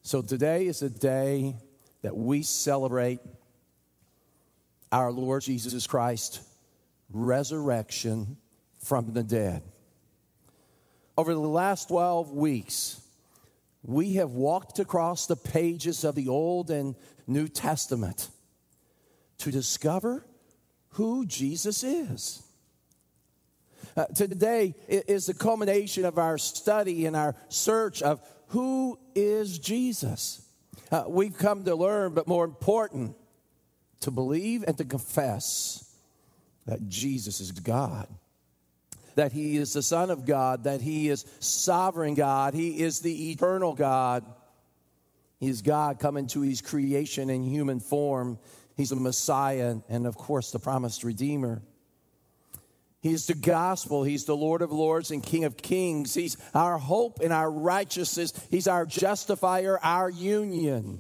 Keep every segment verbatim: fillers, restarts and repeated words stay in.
So today is a day that we celebrate our Lord Jesus Christ resurrection from the dead. Over the last twelve weeks, we have walked across the pages of the Old and New Testament to discover who Jesus is. Uh, today is the culmination of our study and our search of who is Jesus. Uh, we've come to learn, but more important, to believe and to confess that Jesus is God, that he is the Son of God, that he is sovereign God, he is the eternal God. He is God come into his creation in human form. He's the Messiah and, of course, the promised Redeemer. He's the gospel. He's the Lord of lords and King of kings. He's our hope and our righteousness. He's our justifier, our union.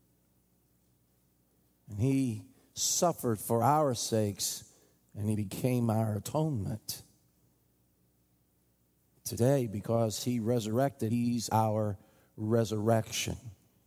And he suffered for our sakes, and he became our atonement. Today, because he resurrected, he's our resurrection.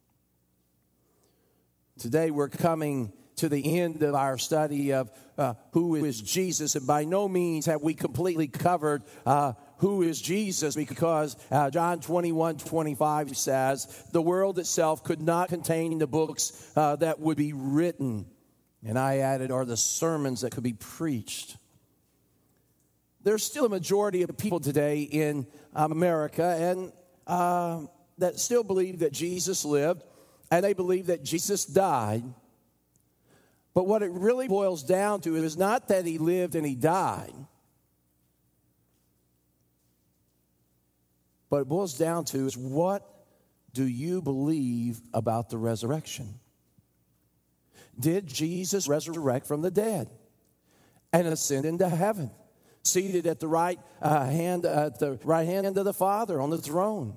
Today, we're coming to the end of our study of uh, who is Jesus, and by no means have we completely covered uh, who is Jesus, because uh, John twenty-one twenty-five says, the world itself could not contain the books uh, that would be written. And I added, are the sermons that could be preached. There's still a majority of people today in um, America and uh, that still believe that Jesus lived, and they believe that Jesus died. But what it really boils down to is not that he lived and he died, but it boils down to is, what do you believe about the resurrection? Did Jesus resurrect from the dead and ascend into heaven, seated at the right uh, hand at the right hand of the Father on the throne?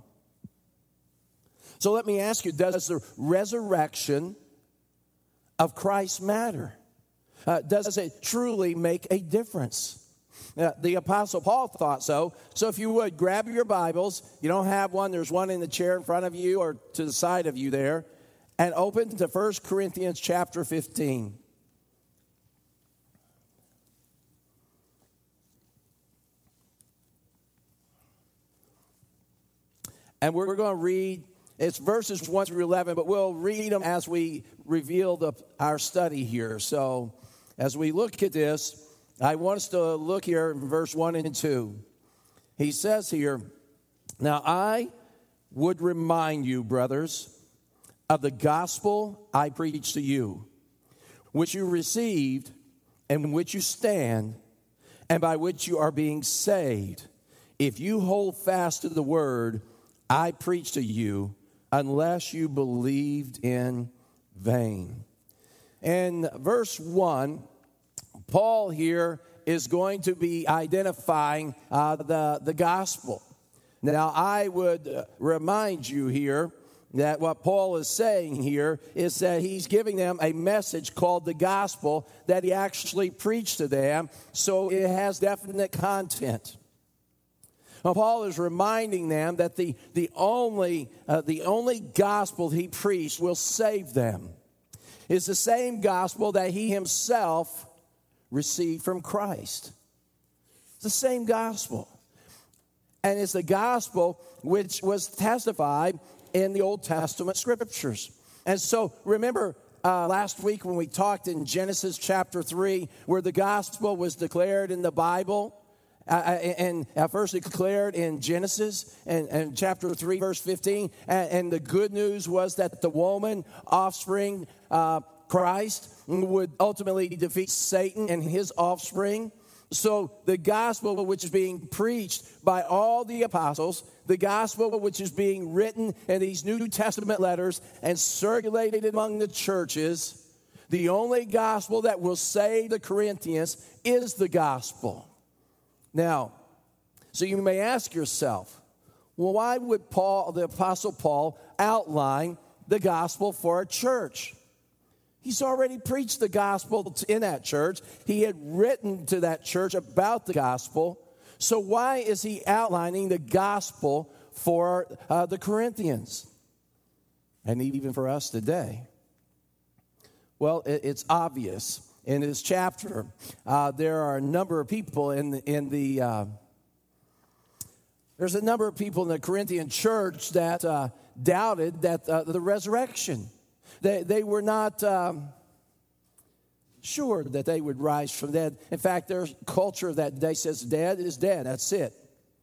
So let me ask you, does the resurrection of Christ matter? Uh, does it truly make a difference? Uh, the Apostle Paul thought so. So if you would, grab your Bibles. You don't have one. There's one in the chair in front of you or to the side of you there. And open to First Corinthians chapter fifteen. And we're going to read, it's verses one through eleven, but we'll read them as we reveal the, our study here. So as we look at this, I want us to look here in verse one and two. He says here, now I would remind you, brothers, of the gospel I preached to you, which you received and in which you stand, and by which you are being saved, if you hold fast to the word I preached to you, unless you believed in vain. In verse one, Paul here is going to be identifying uh, the, the gospel. Now, I would uh, remind you here that what Paul is saying here is that he's giving them a message called the gospel that he actually preached to them, so it has definite content. Now, Paul is reminding them that the, the, only, uh, the only gospel he preached will save them. It's the same gospel that he himself received from Christ. It's the same gospel. And it's the gospel which was testified in the Old Testament scriptures. And so remember uh, last week when we talked in Genesis chapter three, where the gospel was declared in the Bible, uh, and uh, first declared in Genesis and, and chapter three, verse fifteen. And, and the good news was that the woman, offspring, uh, Christ, would ultimately defeat Satan and his offspring. So the gospel which is being preached by all the apostles, the gospel which is being written in these New Testament letters and circulated among the churches, the only gospel that will save the Corinthians is the gospel. Now, so you may ask yourself, well, why would Paul, the Apostle Paul, outline the gospel for a church? He's already preached the gospel in that church. He had written to that church about the gospel. So why is he outlining the gospel for uh, the Corinthians? and even for us today? Well, it's obvious. In this chapter, uh, there are a number of people in the, in the uh, there's a number of people in the Corinthian church that uh, doubted that uh, the resurrection. They they were not um, sure that they would rise from the dead. In fact, their culture of that day says dead is dead. That's it.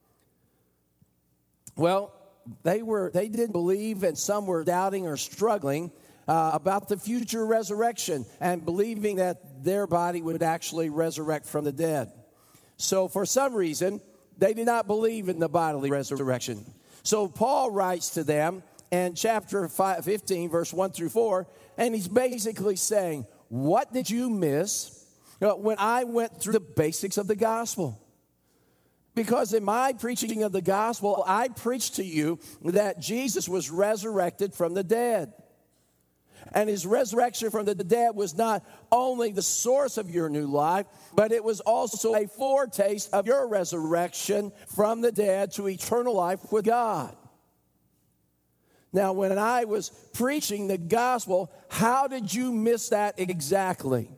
Well, they were they didn't believe, and some were doubting or struggling Uh, about the future resurrection and believing that their body would actually resurrect from the dead. So for some reason, they did not believe in the bodily resurrection. So Paul writes to them in chapter fifteen, verse one through four, and he's basically saying, what did you miss when I went through the basics of the gospel? Because in my preaching of the gospel, I preached to you that Jesus was resurrected from the dead. And his resurrection from the dead was not only the source of your new life, but it was also a foretaste of your resurrection from the dead to eternal life with God. Now, when I was preaching the gospel, how did you miss that exactly?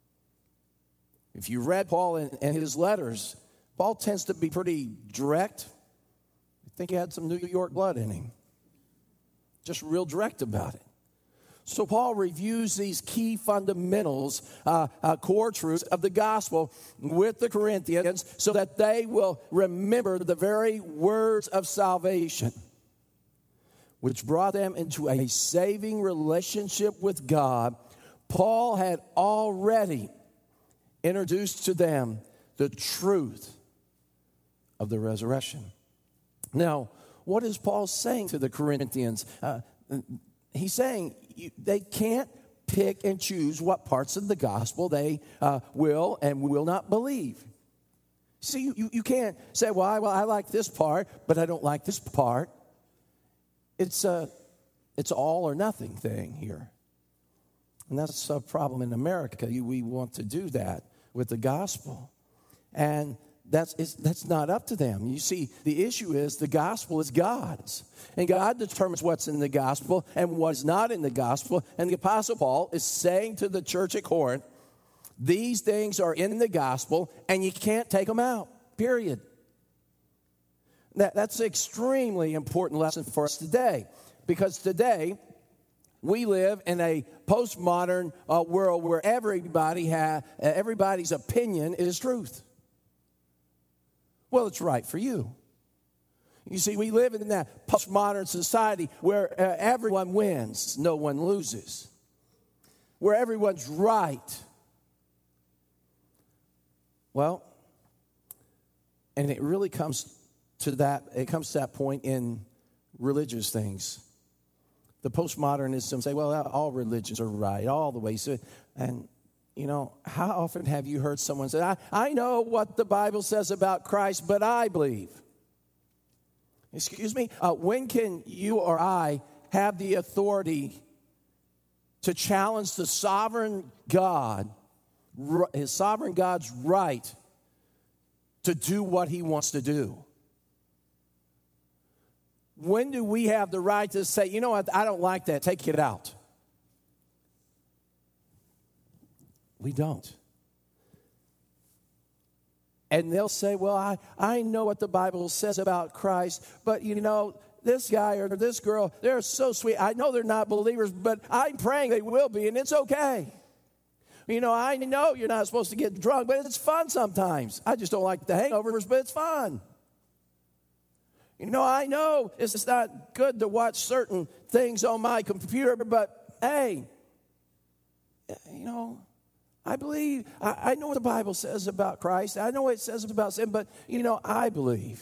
If you read Paul in, in his letters, Paul tends to be pretty direct. I think he had some New York blood in him. Just real direct about it. So Paul reviews these key fundamentals, uh, uh, core truths of the gospel with the Corinthians so that they will remember the very words of salvation, which brought them into a saving relationship with God. Paul had already introduced to them the truth of the resurrection. Now, what is Paul saying to the Corinthians? Uh, he's saying you, they can't pick and choose what parts of the gospel they uh, will and will not believe. See, you, you, you can't say, well I, well, I like this part, but I don't like this part. It's a, it's all or nothing thing here. And that's a problem in America. We want to do that with the gospel. And that's, it's, that's not up to them. You see, the issue is the gospel is God's. And God determines what's in the gospel and what's not in the gospel. And the Apostle Paul is saying to the church at Corinth, these things are in the gospel and you can't take them out, period. That, that's an extremely important lesson for us today. Because today, we live in a postmodern uh, world where everybody ha- everybody's opinion is truth. Well, it's right for you. You see, we live in that postmodern society where uh, everyone wins, no one loses. Where everyone's right. Well, and it really comes to that, it comes to that point in religious things. The postmodernism say, well, all religions are right, all the ways. And, you know, how often have you heard someone say, I, I know what the Bible says about Christ, but I believe. Excuse me? Uh, when can you or I have the authority to challenge the sovereign God, his sovereign God's right to do what he wants to do? When do we have the right to say, you know what, I don't like that, take it out? We don't. And they'll say, well, I, I know what the Bible says about Christ, but you know, this guy or this girl, they're so sweet. I know they're not believers, but I'm praying they will be, and it's okay. You know, I know you're not supposed to get drunk, but it's fun sometimes. I just don't like the hangovers, but it's fun. You know, I know it's not good to watch certain things on my computer, but hey, you know, I believe, I, I know what the Bible says about Christ. I know what it says about sin, but, you know, I believe.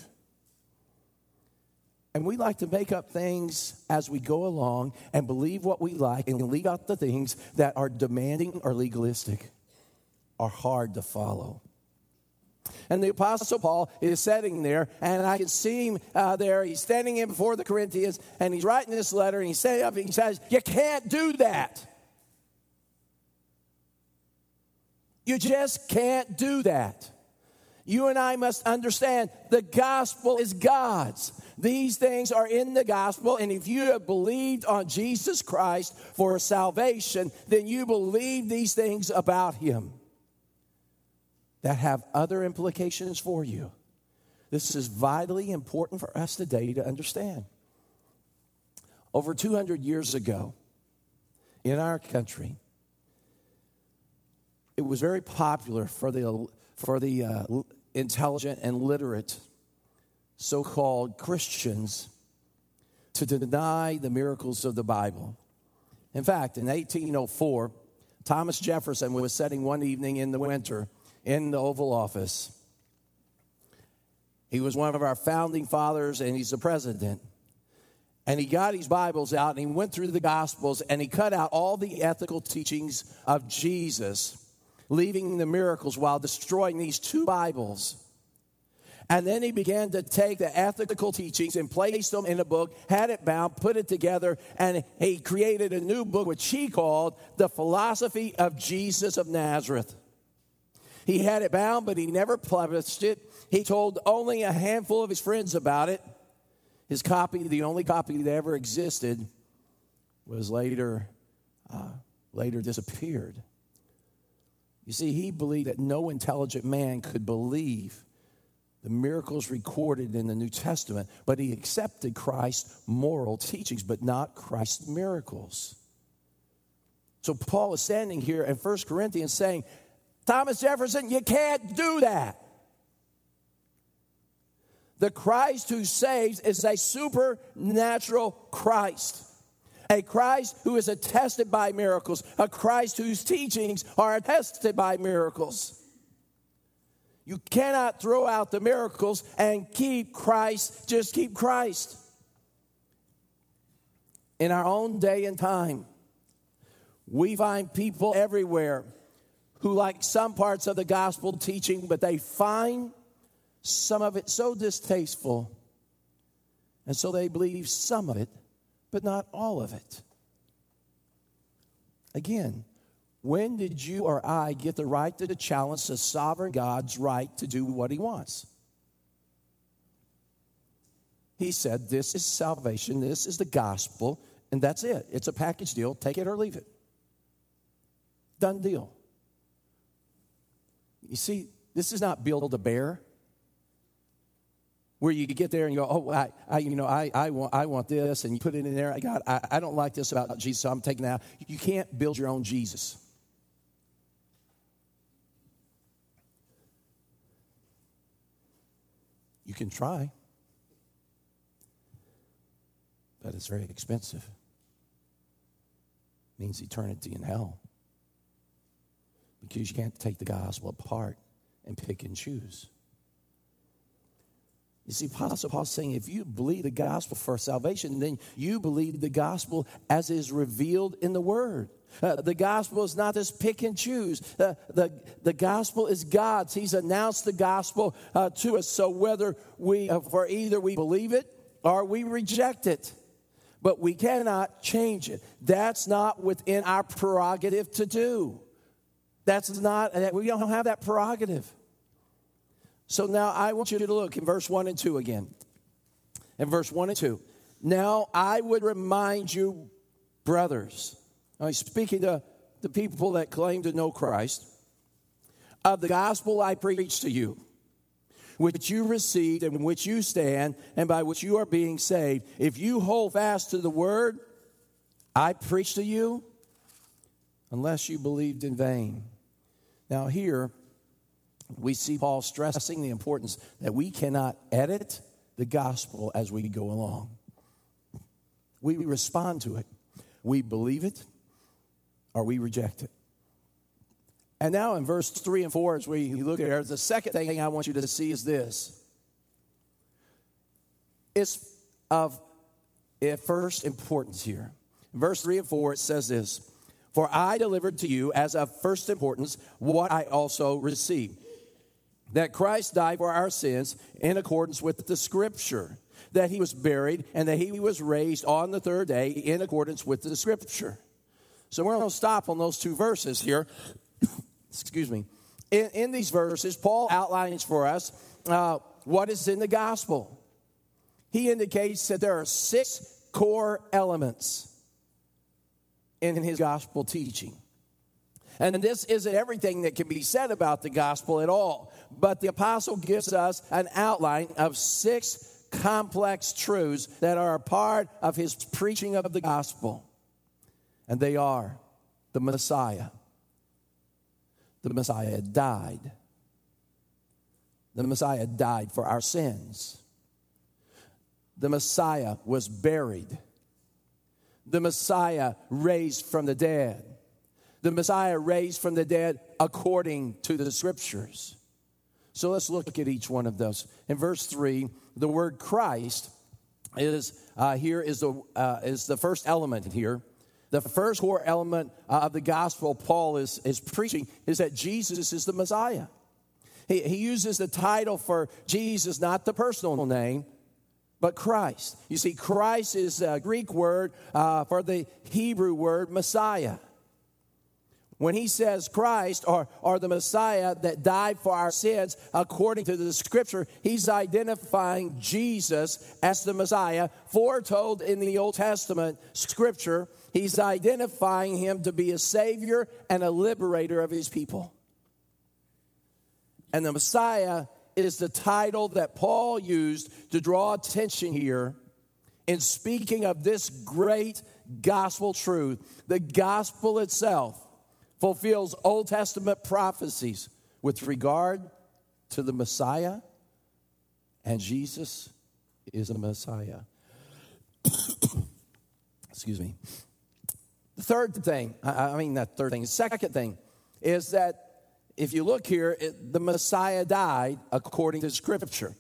And we like to make up things as we go along and believe what we like and leave out the things that are demanding or legalistic, are hard to follow. And the Apostle Paul is sitting there, and I can see him uh, there. He's standing in before the Corinthians, and he's writing this letter, and he's saying up, and he says, you can't do that. You just can't do that. You and I must understand the gospel is God's. These things are in the gospel, and if you have believed on Jesus Christ for salvation, then you believe these things about him that have other implications for you. This is vitally important for us today to understand. Over two hundred years ago, in our country, it was very popular for the, for the uh, intelligent and literate so-called Christians to deny the miracles of the Bible. In fact, in eighteen oh four, Thomas Jefferson was sitting one evening in the winter in the Oval Office. He was one of our founding fathers, and he's the president. And he got his Bibles out, and he went through the Gospels, and he cut out all the ethical teachings of Jesus, leaving the miracles while destroying these two Bibles. And then he began to take the ethical teachings and place them in a book, had it bound, put it together, and he created a new book which he called The Philosophy of Jesus of Nazareth. He had it bound, but he never published it. He told only a handful of his friends about it. His copy, the only copy that ever existed, was later, uh, later disappeared. You see, he believed that no intelligent man could believe the miracles recorded in the New Testament, but he accepted Christ's moral teachings, but not Christ's miracles. So Paul is standing here in First Corinthians saying, Thomas Jefferson, you can't do that. The Christ who saves is a supernatural Christ. A Christ who is attested by miracles. A Christ whose teachings are attested by miracles. You cannot throw out the miracles and keep Christ, just keep Christ. In our own day and time, we find people everywhere who like some parts of the gospel teaching, but they find some of it so distasteful, and so they believe some of it, but not all of it. Again, when did you or I get the right to challenge the sovereign God's right to do what he wants? He said, this is salvation, this is the gospel, and that's it. It's a package deal. Take it or leave it. Done deal. You see, this is not Build-A-Bear, where you get there and you go, oh, I, I you know, I, I want, I want this, and you put it in there. God, I, I don't like this about Jesus, so I'm taking it out. You can't build your own Jesus. You can try, but it's very expensive. It means eternity in hell, because you can't take the gospel apart and pick and choose. You see, Apostle Paul's saying if you believe the gospel for salvation, then you believe the gospel as is revealed in the Word. Uh, the gospel is not this pick and choose. Uh, the, the gospel is God's. He's announced the gospel uh, to us. So whether we, uh, for either we believe it or we reject it, but we cannot change it. That's not within our prerogative to do. That's not, we don't have that prerogative. So now I want you to look in verse one and two again. In verse one and two. Now I would remind you, brothers, now he's speaking to the people that claim to know Christ, of the gospel I preached to you, which you received and in which you stand and by which you are being saved. If you hold fast to the word I preached to you, unless you believed in vain. Now here, we see Paul stressing the importance that we cannot edit the gospel as we go along. We respond to it. We believe it or we reject it. And now in verse three and four, as we look at it, the second thing I want you to see is this. It's of first importance here. In verse three and four, it says this. For I delivered to you as of first importance what I also received. That Christ died for our sins in accordance with the Scripture. That he was buried and that he was raised on the third day in accordance with the Scripture. So we're going to stop on those two verses here. Excuse me. In, in these verses, Paul outlines for us uh, what is in the gospel. he indicates that there are six core elements in his gospel teaching. And this isn't everything that can be said about the gospel at all, but the apostle gives us an outline of six complex truths that are a part of his preaching of the gospel. And they are the Messiah. The Messiah died. The Messiah died for our sins. The Messiah was buried. The Messiah raised from the dead. The Messiah raised from the dead according to the Scriptures. So let's look at each one of those. In verse three, the word Christ is uh, here is the uh, is the first element here. The first core element uh, of the gospel Paul is is preaching is that Jesus is the Messiah. He, he uses the title for Jesus, not the personal name, but Christ. You see, Christ is a Greek word uh, for the Hebrew word Messiah. When he says Christ or, or the Messiah that died for our sins, according to the Scripture, he's identifying Jesus as the Messiah, foretold in the Old Testament Scripture. He's identifying him to be a Savior and a liberator of his people. And the Messiah is the title that Paul used to draw attention here in speaking of this great gospel truth. The gospel itself fulfills Old Testament prophecies with regard to the Messiah, and Jesus is a Messiah. Excuse me. The third thing, I mean that third thing, the second thing is that if you look here, it, the Messiah died according to Scripture.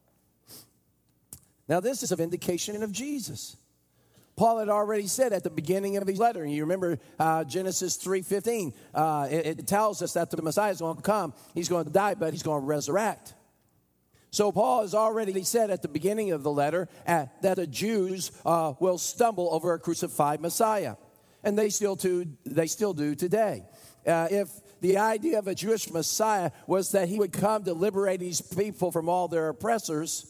Now this is a vindication of Jesus. Paul had already said at the beginning of his letter, and you remember uh, Genesis three fifteen, uh, it, it tells us that the Messiah is going to come. He's going to die, but he's going to resurrect. So Paul has already said at the beginning of the letter uh, that the Jews uh, will stumble over a crucified Messiah. And they still do, they still do today. Uh, if the idea of a Jewish Messiah was that he would come to liberate these people from all their oppressors,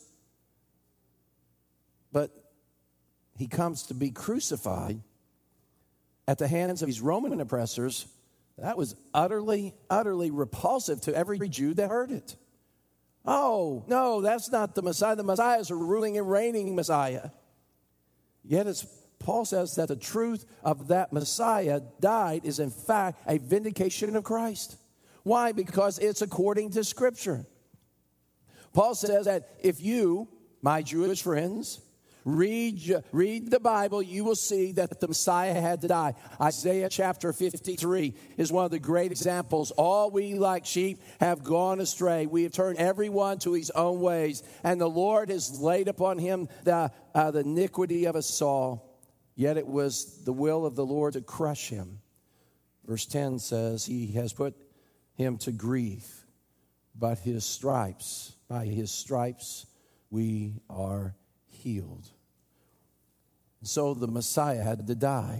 but he comes to be crucified at the hands of these Roman oppressors, that was utterly, utterly repulsive to every Jew that heard it. Oh, no, that's not the Messiah. The Messiah is a ruling and reigning Messiah. Yet as Paul says that the truth of that Messiah died is in fact a vindication of Christ. Why? Because it's according to Scripture. Paul says that if you, my Jewish friends, Read, read the Bible, you will see that the Messiah had to die. Isaiah chapter fifty-three is one of the great examples. All we like sheep have gone astray. We have turned everyone to his own ways, and the Lord has laid upon him the, uh, the iniquity of us all. Yet it was the will of the Lord to crush him. Verse ten says, he has put him to grief, but his stripes, by his stripes we are healed. So the Messiah had to die.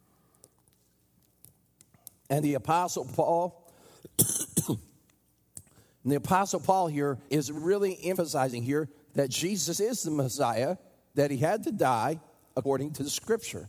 And the Apostle Paul, and the Apostle Paul here is really emphasizing here that Jesus is the Messiah, that he had to die according to the Scripture.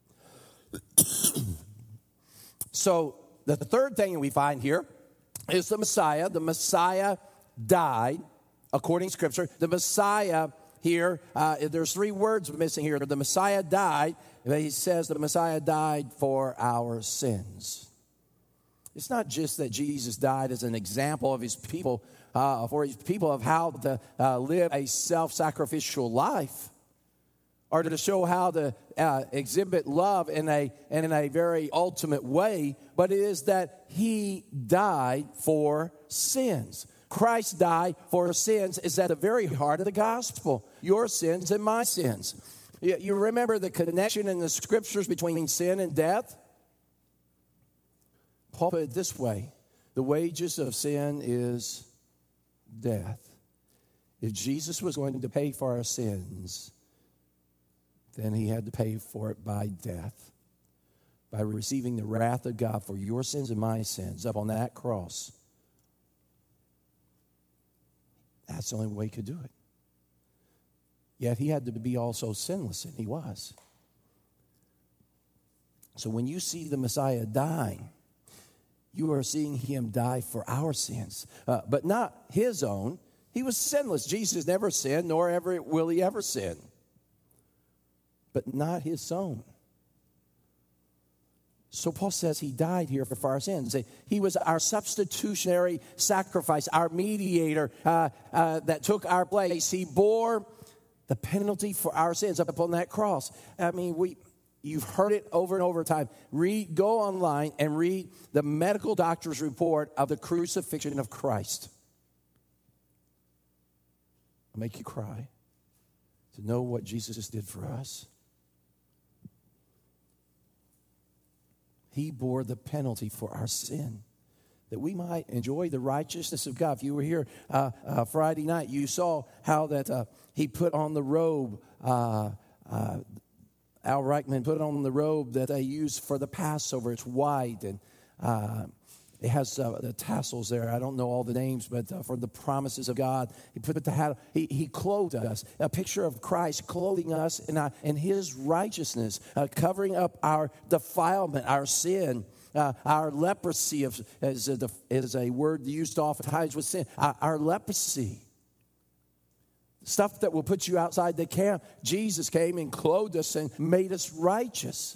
So the third thing we find here is the Messiah. The Messiah died according to Scripture. The Messiah here, uh, there's three words missing here. The Messiah died. He says the Messiah died for our sins. It's not just that Jesus died as an example of his people, uh, for his people of how to uh, live a self-sacrificial life, or to show how to uh, exhibit love in a in a very ultimate way, but it is that he died for sins. Christ died for sins is at the very heart of the gospel. Your sins and my sins. You remember the connection in the Scriptures between sin and death? Paul put it this way: the wages of sin is death. If Jesus was going to pay for our sins, then he had to pay for it by death, by receiving the wrath of God for your sins and my sins up on that cross. That's the only way he could do it. Yet he had to be also sinless, and he was. So when you see the Messiah dying, you are seeing him die for our sins, uh, but not his own. He was sinless. Jesus never sinned, nor ever will he ever sin. But not his own. So Paul says he died here for our sins. He was our substitutionary sacrifice, our mediator uh, uh, that took our place. He bore the penalty for our sins up upon that cross. I mean, we... You've heard it over and over time. Read, go online and read the medical doctor's report of the crucifixion of Christ. It'll make you cry to know what Jesus did for us. He bore the penalty for our sin, that we might enjoy the righteousness of God. If you were here uh, uh, Friday night, you saw how that uh, he put on the robe, uh, uh, Al Reichman put on the robe that they use for the Passover. It's white, and uh, it has uh, the tassels there. I don't know all the names, but uh, for the promises of God, he put the hat. He, he clothed us. A picture of Christ clothing us in, our, in His righteousness, uh, covering up our defilement, our sin, uh, our leprosy. Of, is, a, is a word used oftentimes with sin. Our, our leprosy. Stuff that will put you outside the camp. Jesus came and clothed us and made us righteous.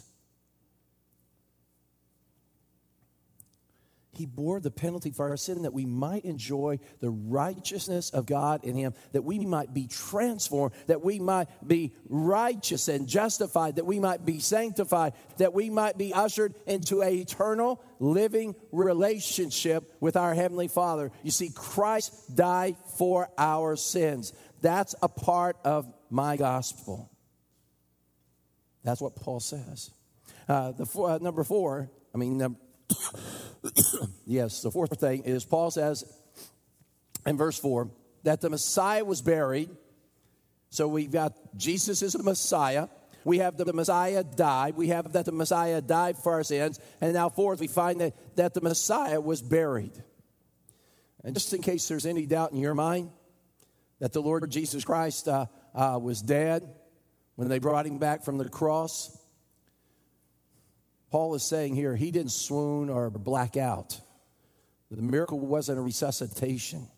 He bore the penalty for our sin that we might enjoy the righteousness of God in Him, that we might be transformed, that we might be righteous and justified, that we might be sanctified, that we might be ushered into an eternal living relationship with our Heavenly Father. You see, Christ died for our sins. That's a part of my gospel. That's what Paul says. Uh, the four, uh, number four, I mean, number, yes, the fourth thing is Paul says in verse four that the Messiah was buried. So we've got Jesus is the Messiah. We have that the Messiah died. We have that the Messiah died for our sins. And now fourth, we find that, that the Messiah was buried. And just in case there's any doubt in your mind, that the Lord Jesus Christ uh, uh, was dead when they brought him back from the cross. Paul is saying here, he didn't swoon or black out. The miracle wasn't a resuscitation.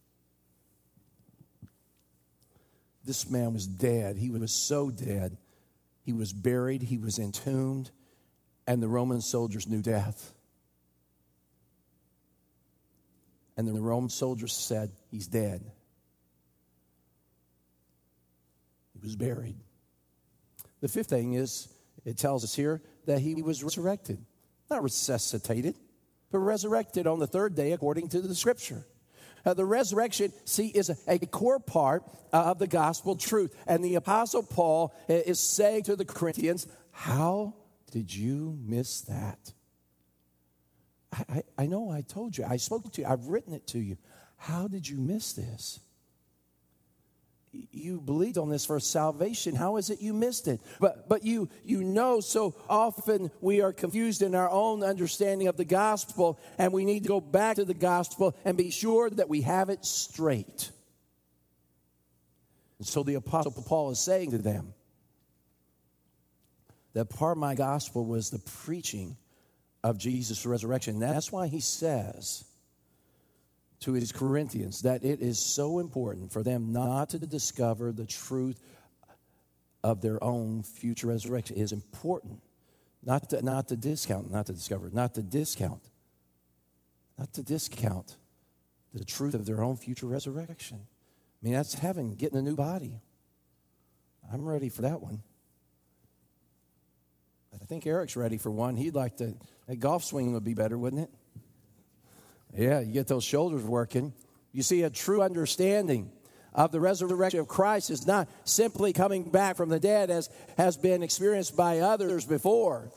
This man was dead. He was so dead. He was buried. He was entombed. And the Roman soldiers knew death. And the Roman soldiers said, he's dead. He was buried. The fifth thing is, it tells us here that he was resurrected. Not resuscitated, but resurrected on the third day according to the Scripture. Uh, the resurrection, see, is a, a core part uh, of the gospel truth. And the Apostle Paul is saying to the Corinthians, how did you miss that? I, I, I know I told you. I spoke to you. I've written it to you. How did you miss this? You believed on this for salvation. How is it you missed it? But but you you know so often we are confused in our own understanding of the gospel, and we need to go back to the gospel and be sure that we have it straight. And so the Apostle Paul is saying to them that part of my gospel was the preaching of Jesus' resurrection. That's why he says to his Corinthians that it is so important for them not to discover the truth of their own future resurrection. It is important not to, not to discount, not to discover, not to discount, not to discount the truth of their own future resurrection. I mean, that's heaven, getting a new body. I'm ready for that one. I think Eric's ready for one. He'd like to, a golf swing would be better, wouldn't it? Yeah, you get those shoulders working. You see, a true understanding of the resurrection of Christ is not simply coming back from the dead as has been experienced by others before,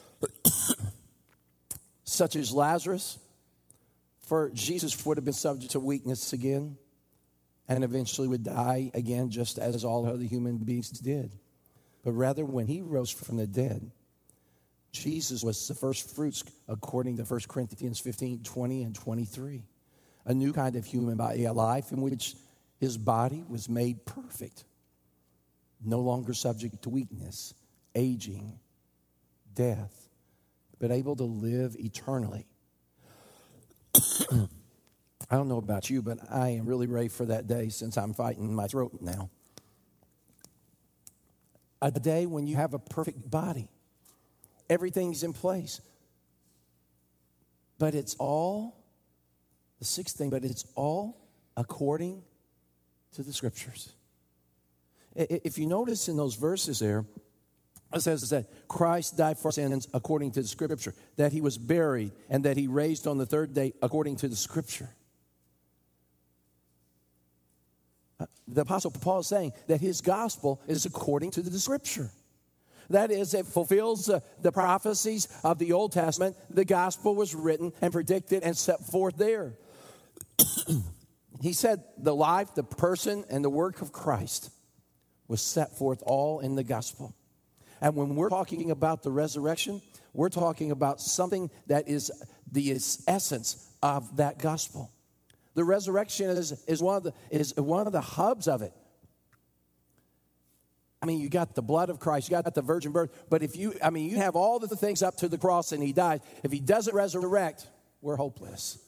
such as Lazarus. For Jesus would have been subject to weakness again and eventually would die again just as all other human beings did. But rather, when he rose from the dead, Jesus was the first fruits, according to First Corinthians fifteen, twenty, and twenty-three. A new kind of human body, a life in which his body was made perfect. no longer subject to weakness, aging, death, but able to live eternally. I don't know about you, but I am really ready for that day since I'm fighting my throat now. A day when you have a perfect body. Everything's in place. But it's all, the sixth thing, but it's all according to the Scriptures. If you notice in those verses there, it says that Christ died for sins according to the Scripture, that he was buried, and that he raised on the third day according to the Scripture. The Apostle Paul is saying that his gospel is according to the Scripture. That is, it fulfills uh, the prophecies of the Old Testament. The gospel was written and predicted and set forth there. He said the life, the person, and the work of Christ was set forth all in the gospel. And when we're talking about the resurrection, we're talking about something that is the essence of that gospel. The resurrection is, is, one of the, is one of the hubs of it. I mean, you got the blood of Christ, you got the virgin birth, but if you, I mean, you have all the things up to the cross and he died. If he doesn't resurrect, we're hopeless.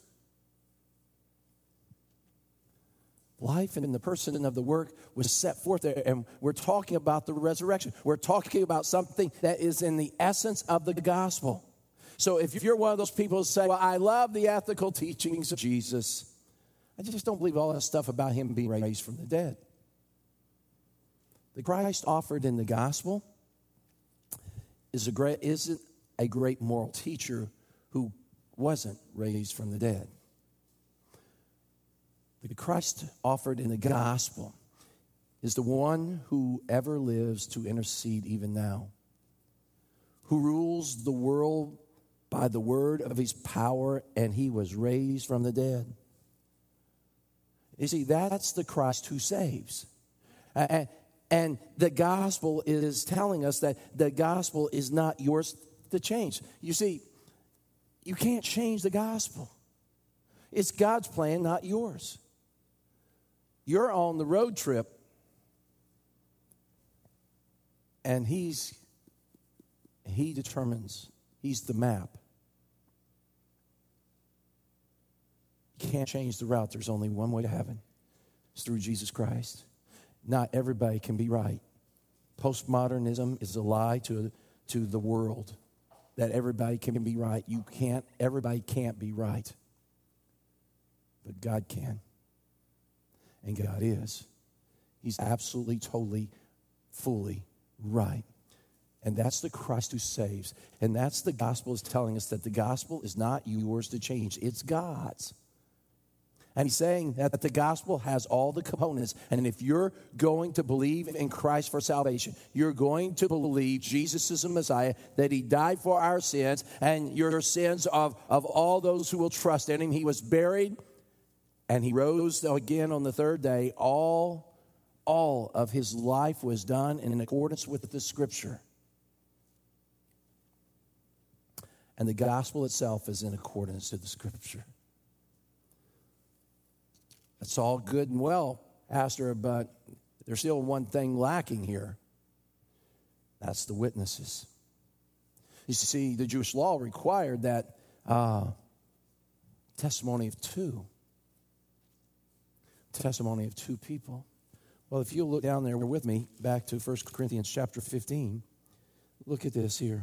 Life and the person of the work was set forth there, and we're talking about the resurrection. We're talking about something that is in the essence of the gospel. So if you're one of those people who say, well, I love the ethical teachings of Jesus, I just don't believe all that stuff about him being raised from the dead. The Christ offered in the gospel is a great, isn't a great moral teacher who wasn't raised from the dead. The Christ offered in the gospel is the one who ever lives to intercede even now, who rules the world by the word of his power, and he was raised from the dead. You see, that's the Christ who saves. And, and the gospel is telling us that the gospel is not yours to change. You see, you can't change the gospel. It's God's plan, not yours. You're on the road trip, and he's, he determines, he's the map. You can't change the route. There's only one way to heaven. It's through Jesus Christ. Not everybody can be right. Postmodernism is a lie to, to the world that everybody can be right. You can't, everybody can't be right. But God can. And God is. He's absolutely, totally, fully right. And that's the Christ who saves. And that's the gospel is telling us that the gospel is not yours to change. It's God's. And he's saying that the gospel has all the components. And if you're going to believe in Christ for salvation, you're going to believe Jesus is the Messiah, that he died for our sins, and your sins of, of all those who will trust in him. He was buried, and he rose again on the third day. All, all of his life was done in accordance with the Scripture. And the gospel itself is in accordance to the Scripture. It's all good and well, Pastor, but there's still one thing lacking here. That's the witnesses. You see, the Jewish law required that uh, testimony of two. Testimony of two people. Well, if you'll look down there with me, back to First Corinthians chapter fifteen, look at this here.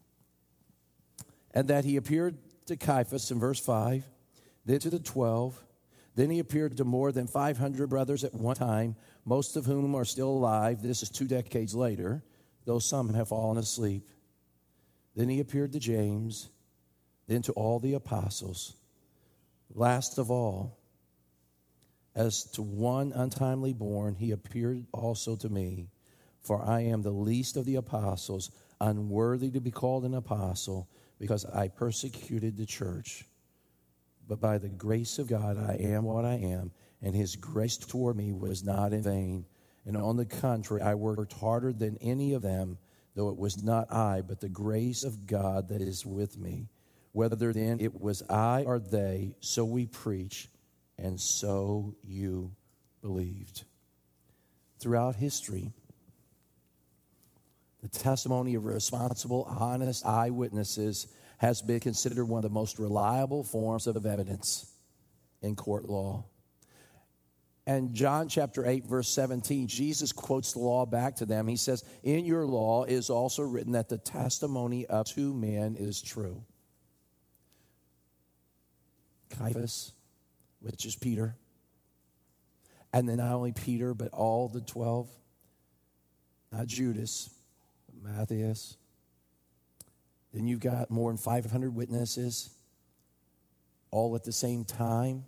And that he appeared to Caiaphas in verse five, then to the twelve. Then he appeared to more than five hundred brothers at one time, most of whom are still alive. This is two decades later, though some have fallen asleep. Then he appeared to James, then to all the apostles. Last of all, as to one untimely born, he appeared also to me. For I am the least of the apostles, unworthy to be called an apostle, because I persecuted the church. But by the grace of God, I am what I am, and his grace toward me was not in vain. And on the contrary, I worked harder than any of them, though it was not I, but the grace of God that is with me. Whether then it was I or they, so we preach, and so you believed. Throughout history, The testimony of responsible, honest eyewitnesses has been considered one of the most reliable forms of evidence in court law. And John chapter eight, verse seventeen, Jesus quotes the law back to them. He says, in your law is also written that the testimony of two men is true. Caiaphas, which is Peter, and then not only Peter, but all the twelve, not Judas, but Matthias. Then you've got more than five hundred witnesses, all at the same time.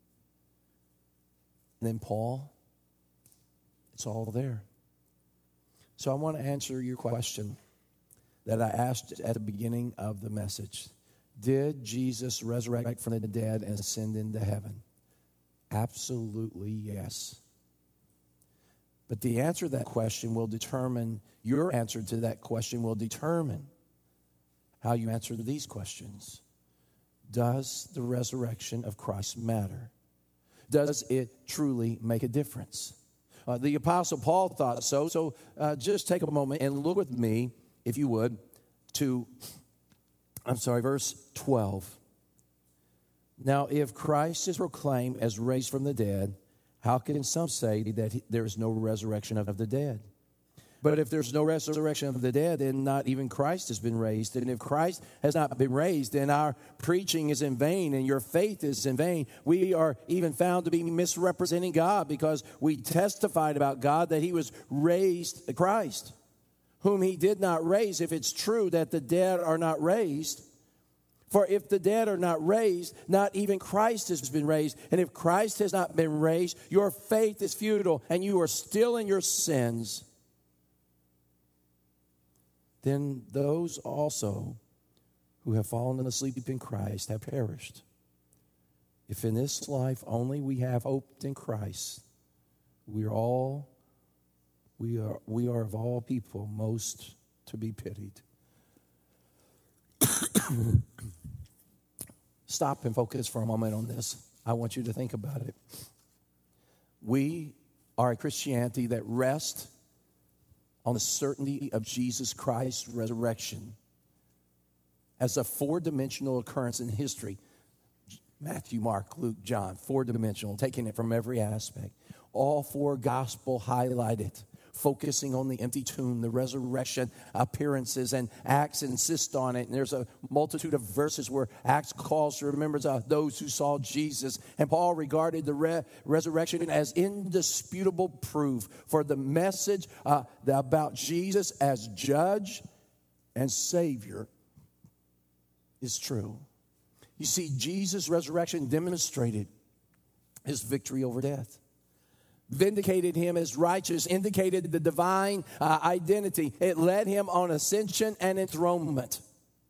And then Paul, it's all there. So I want to answer your question that I asked at the beginning of the message. Did Jesus resurrect from the dead and ascend into heaven? Absolutely yes. But the answer to that question will determine, your answer to that question will determine how you answer these questions. Does the resurrection of Christ matter? Does it truly make a difference? Uh, the Apostle Paul thought so. So uh, just take a moment and look with me, if you would, to, I'm sorry, verse twelve. Now, if Christ is proclaimed as raised from the dead, how can some say that he, there is no resurrection of the dead? But if there's no resurrection of the dead, then not even Christ has been raised. And if Christ has not been raised, then our preaching is in vain and your faith is in vain. We are even found to be misrepresenting God because we testified about God that he was raised, Christ, whom he did not raise, if it's true that the dead are not raised. For if the dead are not raised, not even Christ has been raised. And if Christ has not been raised, your faith is futile and you are still in your sins. Then those also who have fallen asleep in Christ have perished. If in this life only we have hope in Christ, we are all, we are, we are of all people most to be pitied. Stop and focus for a moment on this. I want you to think about it. We are a Christianity that rests on the certainty of Jesus Christ's resurrection as a four-dimensional occurrence in history. Matthew, Mark, Luke, John, four-dimensional, taking it from every aspect. All four gospel highlighted, focusing on the empty tomb, the resurrection appearances, and Acts insist on it. And there's a multitude of verses where Acts calls to remembrance of those who saw Jesus. And Paul regarded the re- resurrection as indisputable proof for the message uh, about Jesus as judge and Savior is true. You see, Jesus' resurrection demonstrated his victory over death. Vindicated him as righteous, indicated the divine uh, identity. It led him on ascension and enthronement.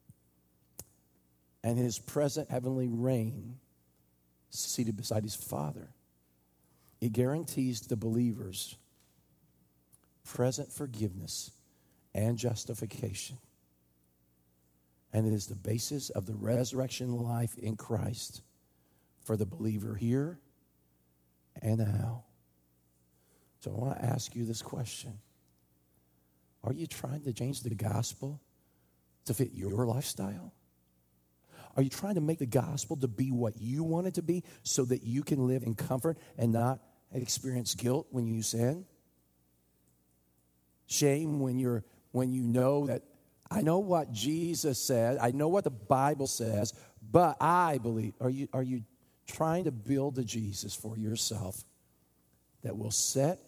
And his present heavenly reign, seated beside his Father. It guarantees the believers present forgiveness and justification. And it is the basis of the resurrection life in Christ for the believer here and now. So I want to ask you this question. Are you trying to change the gospel to fit your lifestyle? Are you trying to make the gospel to be what you want it to be so that you can live in comfort and not experience guilt when you sin? Shame when you're when you know that I know what Jesus said, I know what the Bible says, but I believe. Are you are you trying to build a Jesus for yourself that will set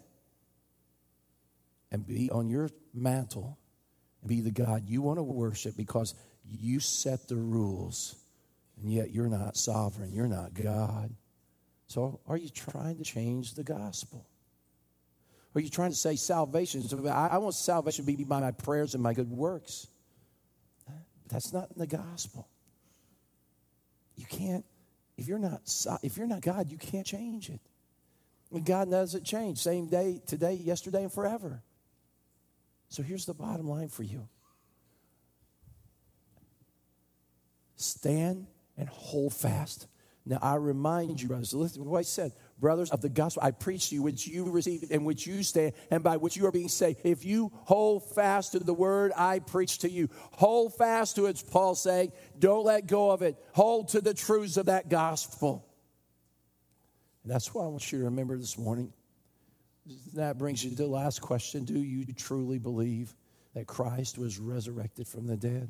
and be on your mantle and be the God you want to worship because you set the rules, and yet you're not sovereign, you're not God. So are you trying to change the gospel? Are you trying to say salvation? I want salvation to be by my prayers and my good works. But that's not in the gospel. You can't, if you're not, if you're not God, you can't change it. And God doesn't change. Same day, today, yesterday, and forever. So here's the bottom line for you. Stand and hold fast, Now, I remind you, brothers, listen to what I said. Brothers of the gospel, I preach to you, which you received and which you stand, and by which you are being saved. If you hold fast to the word I preach to you, hold fast to it, Paul saying. Don't let go of it. Hold to the truths of that gospel. And that's what I want you to remember this morning. That brings you to the last question. Do you truly believe that Christ was resurrected from the dead?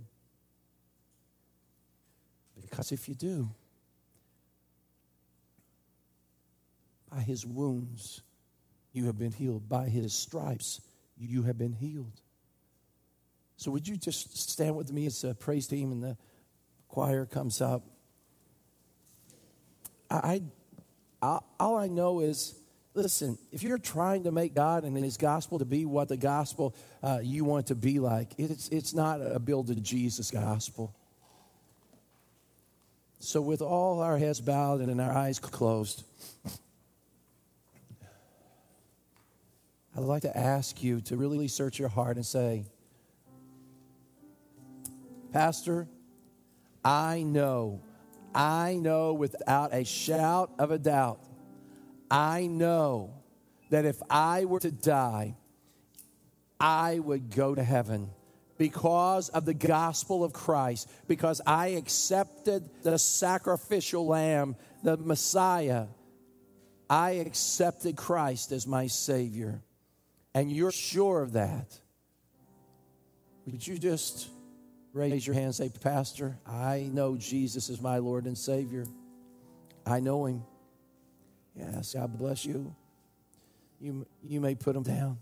Because if you do, by his wounds, you have been healed. By his stripes, you have been healed. So would you just stand with me as the praise team and the choir comes up? I, I all I know is, listen, if you're trying to make God and his gospel to be what the gospel uh, you want it to be like, it's, it's not a builded Jesus gospel. So with all our heads bowed and our eyes closed, I'd like to ask you to really search your heart and say, Pastor, I know, I know without a shout of a doubt, I know that if I were to die, I would go to heaven because of the gospel of Christ, because I accepted the sacrificial lamb, the Messiah. I accepted Christ as my Savior. And you're sure of that. Would you just raise your hand and say, Pastor, I know Jesus is my Lord and Savior. I know him. Yes, God bless you. You, you may put them down.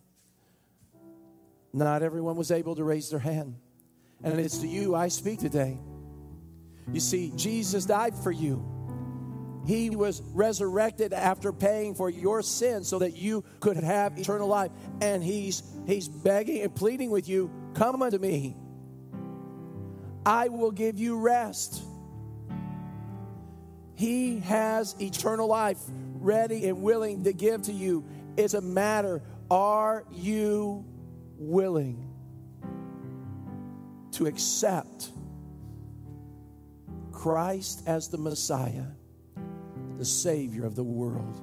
Not everyone was able to raise their hand. And it's to you I speak today. You see, Jesus died for you. He was resurrected after paying for your sins so that you could have eternal life. And he's, he's begging and pleading with you, come unto me. I will give you rest. He has eternal life ready and willing to give to you. It's a matter, are you willing to accept Christ as the Messiah, the Savior of the world?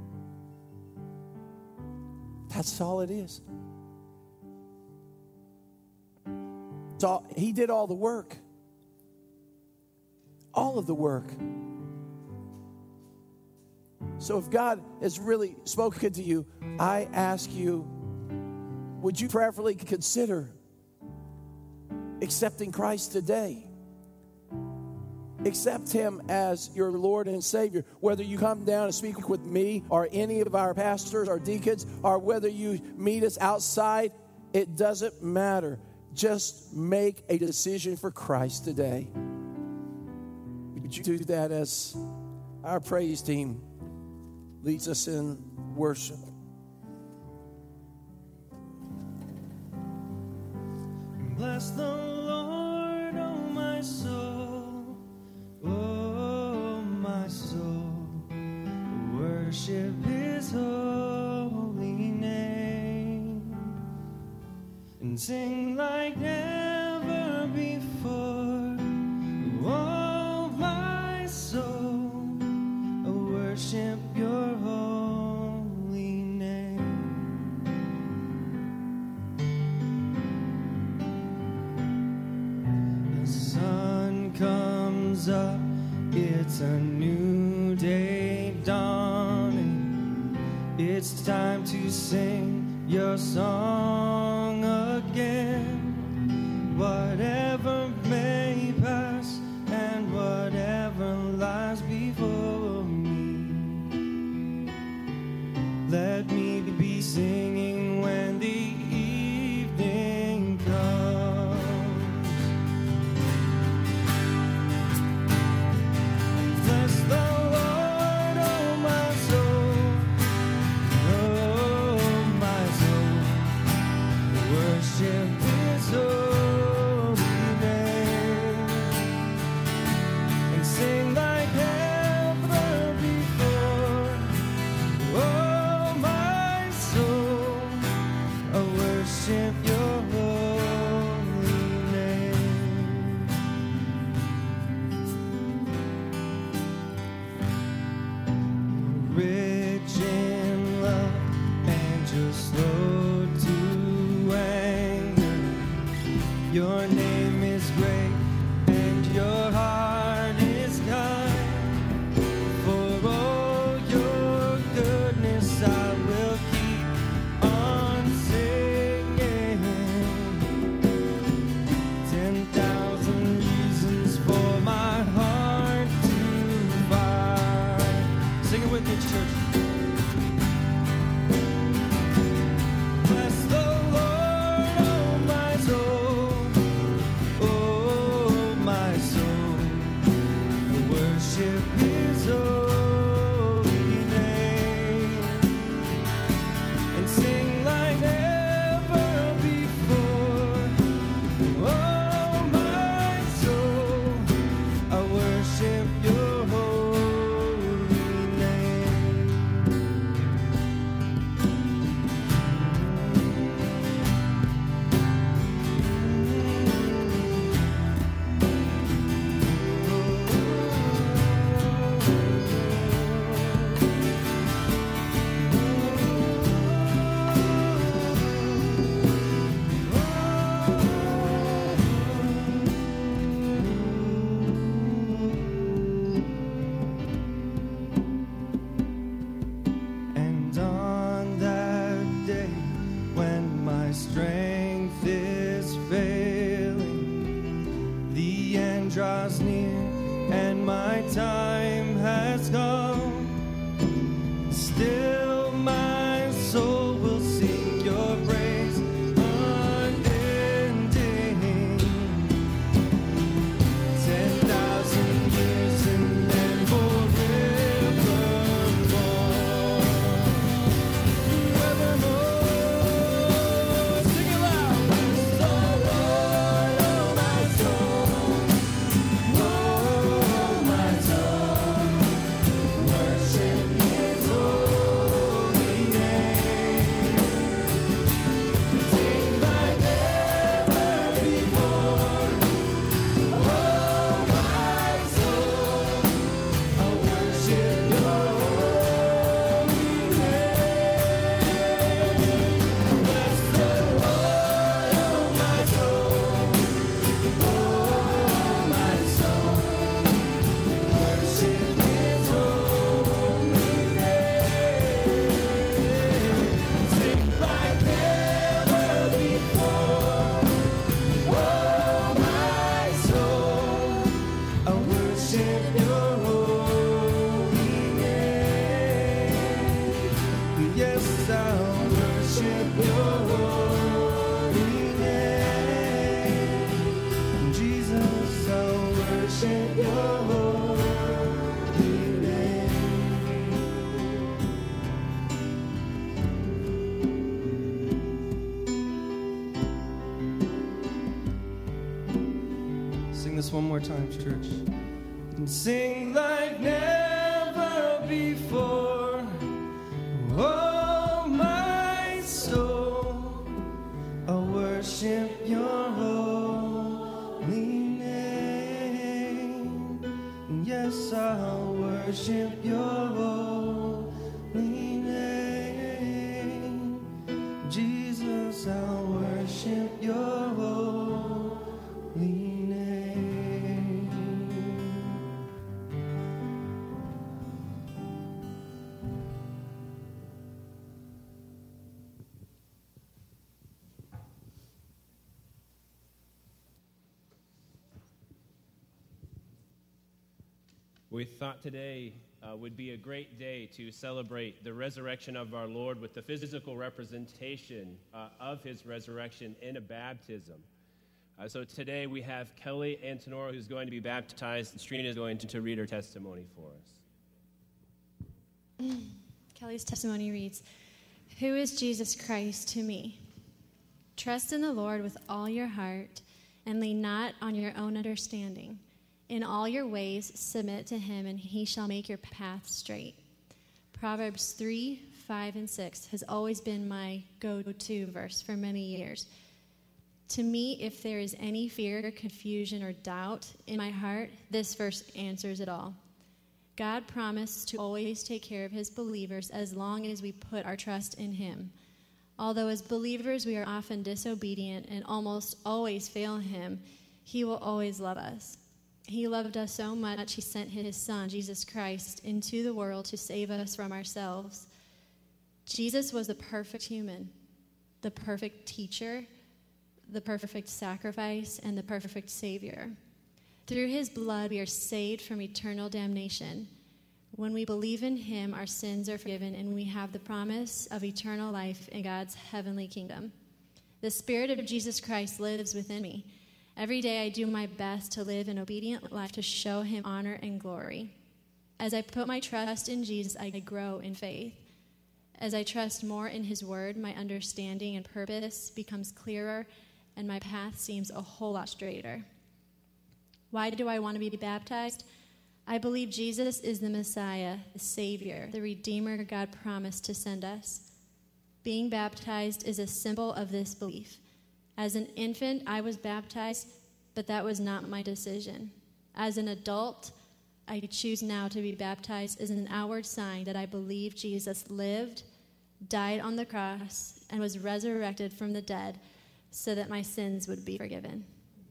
That's all it is. It's all, he did all the work. All of the work. So if God has really spoken to you, I ask you, would you prayerfully consider accepting Christ today? Accept him as your Lord and Savior. Whether you come down and speak with me or any of our pastors or deacons, or whether you meet us outside, it doesn't matter. Just make a decision for Christ today. Would you do that as our praise team leads us in worship? Bless the Lord, oh my soul, oh my soul, worship his holy name, and sing like never before, oh my soul, worship your holy name. The sun comes up, it's a new day dawning. It's time to sing your song again. Whatever may pass and whatever lies before me, let me be singing when the evening comes. Bless the Lord, oh my soul, oh my soul, time draws near and my time has come, still my soul will sing your praise unending. Ten thousand years and then forevermore, forevermore. Sing it loud. So Lord, oh my soul, oh my soul, worship His holy name. Sing like never before. Oh my soul, I worship Your holy name. Bless the Lord, oh my soul, oh my soul, worship His holy name. Sing like never before. Oh my soul, I worship Your holy name. Yes, I'll worship Your holy name. Jesus, I'll worship Your holy name. Sing this one more time, church. And sing like never before. Oh, my soul, I worship Your holy name. Yes, I'll worship Your holy name. Jesus, I'll worship Your holy name. We thought today uh, would be a great day to celebrate the resurrection of our Lord with the physical representation uh, of His resurrection in a baptism. Uh, so today we have Kelly Antonora, who's going to be baptized, and Strina is going to, to read her testimony for us. Kelly's testimony reads, "Who is Jesus Christ to me? Trust in the Lord with all your heart and lean not on your own understanding. In all your ways submit to Him, and He shall make your path straight." Proverbs three, five, and six has always been my go-to verse for many years. To me, if there is any fear, confusion, or doubt in my heart, this verse answers it all. God promised to always take care of His believers as long as we put our trust in Him. Although as believers we are often disobedient and almost always fail Him, He will always love us. He loved us so much, He sent His Son, Jesus Christ, into the world to save us from ourselves. Jesus was the perfect human, the perfect teacher, the perfect sacrifice, and the perfect Savior. Through His blood, we are saved from eternal damnation. When we believe in Him, our sins are forgiven, and we have the promise of eternal life in God's heavenly kingdom. The Spirit of Jesus Christ lives within me. Every day I do my best to live an obedient life to show Him honor and glory. As I put my trust in Jesus, I grow in faith. As I trust more in His word, my understanding and purpose becomes clearer, and my path seems a whole lot straighter. Why do I want to be baptized? I believe Jesus is the Messiah, the Savior, the Redeemer God promised to send us. Being baptized is a symbol of this belief. As an infant, I was baptized, but that was not my decision. As an adult, I choose now to be baptized as an outward sign that I believe Jesus lived, died on the cross, and was resurrected from the dead so that my sins would be forgiven.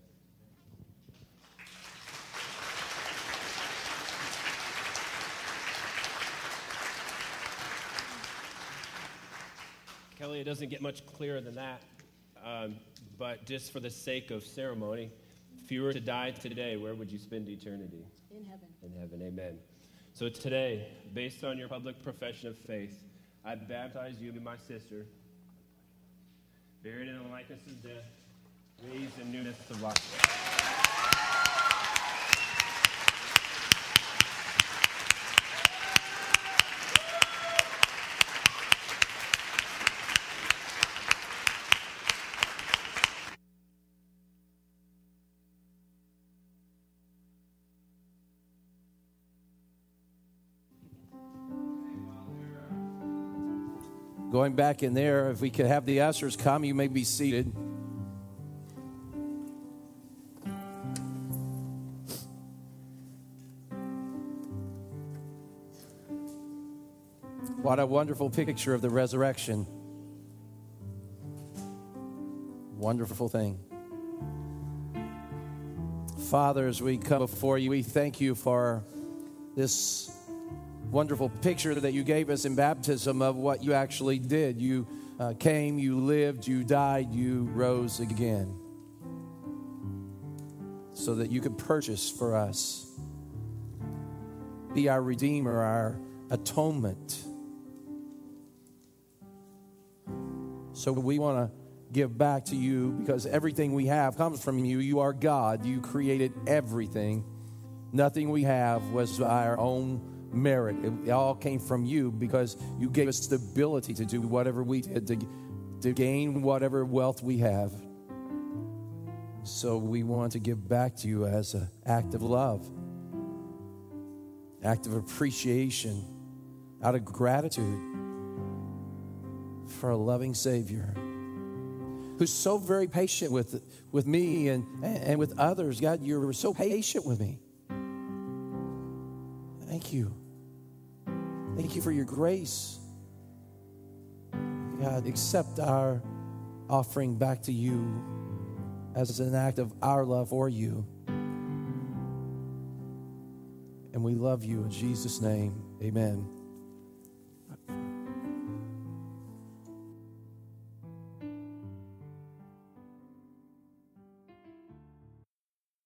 Kelly, it doesn't get much clearer than that, um, but just for the sake of ceremony, you were to die today, where would you spend eternity? In heaven. In heaven, amen. So today, based on your public profession of faith, I baptize you, my sister, buried in the likeness of death, raised in newness of life. Going back in there, if we could have the ushers come, you may be seated. What a wonderful picture of the resurrection. Wonderful thing. Father, as we come before you, we thank you for this wonderful picture that you gave us in baptism of what you actually did. You uh, came, you lived, you died, you rose again, so that you could purchase for us, be our Redeemer, our atonement. So we want to give back to you because everything we have comes from you. You are God. You created everything. Nothing we have was our own merit. It all came from you because you gave us the ability to do whatever we did, to, to gain whatever wealth we have. So we want to give back to you as an act of love, act of appreciation, out of gratitude for a loving Savior who's so very patient with, with me and, and with others. God, you're so patient with me. Thank you. Thank you for your grace. God, accept our offering back to you as an act of our love for you. And we love you in Jesus' name. Amen.